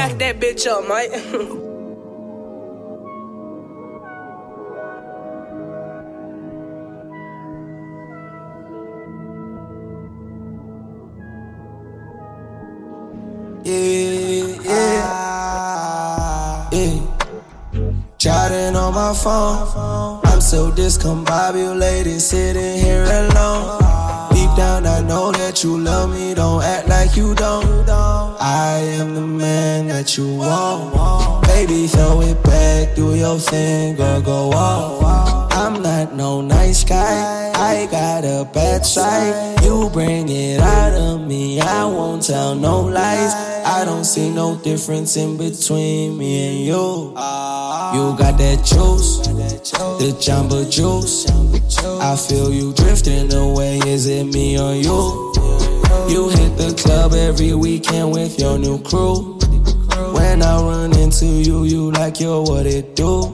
back that bitch up, mate. Chatting on my phone, I'm so discombobulated, sitting here alone. Deep down I know that you love me, don't act like you don't. I am the man that you want. Baby, throw it back, do your thing, girl, go off. I'm not no nice guy, I got a bad side. You bring it out of me, I won't tell no lies. I don't see no difference in between me and you. You got that juice, the Jamba juice. I feel you drifting away, is it me or you? You hit the club every weekend with your new crew. When I run into you, you like, yo, what it do?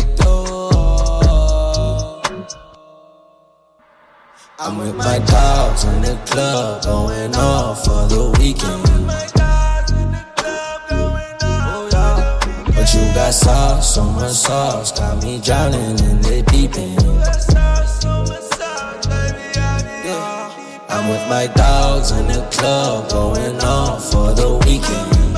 I'm with my dogs in the club, going off for the weekend. But you got sauce, so much sauce, got me drowning in the deep end. I'm with my dogs in the club, going off for the weekend.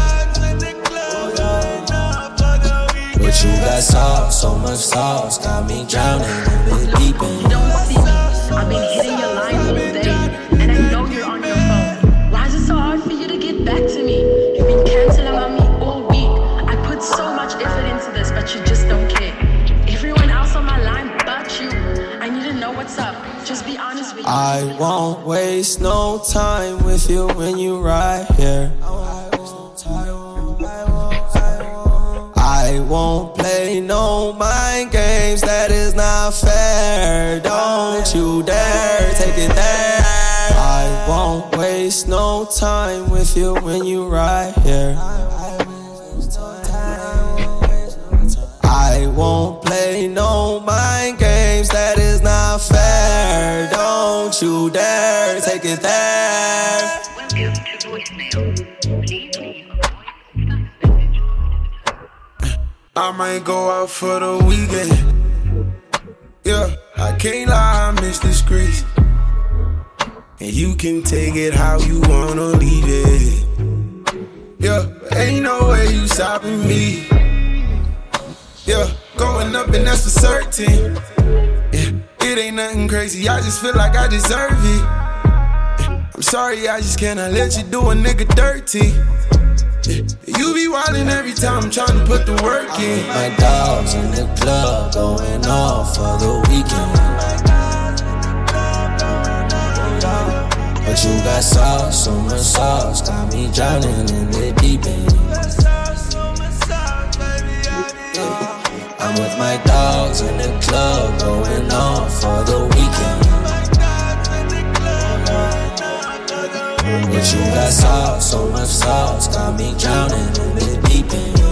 But you got sauce, so much sauce, got me drowning in the deep end. Don't see me, I've been hitting your line all day, and I know you're on your phone. Why is it so hard for you to get back to me? You've been canceling on me all week. I put so much effort into this, but you just don't care. Everyone else on my line but you. I need to know what's up, just be honest with me. I won't waste no time with you when you right here. I won't play no mind games, that is not fair. Don't you dare take it there. I won't waste no time with you when you right here. I won't play no mind games, that is not fair. Don't you dare take it there. Welcome to voicemail. Please leave a I might go out for the weekend. Yeah, I can't lie, I miss the streets. And you can take it how you wanna leave it. Yeah, but ain't no way you stopping me. Yeah, going up and that's for certain. Yeah, it ain't nothing crazy, I just feel like I deserve it. Yeah, I'm sorry, I just cannot let you do a nigga dirty. Yeah, you be wildin' every time I'm tryna put the work in. My dogs in the club, going off for the weekend. But you got sauce, so much sauce, got me drowning in the deep end. I'm with my dogs in the club, going off for the weekend. But you got sauce, so much sauce, got me drowning in the deep end.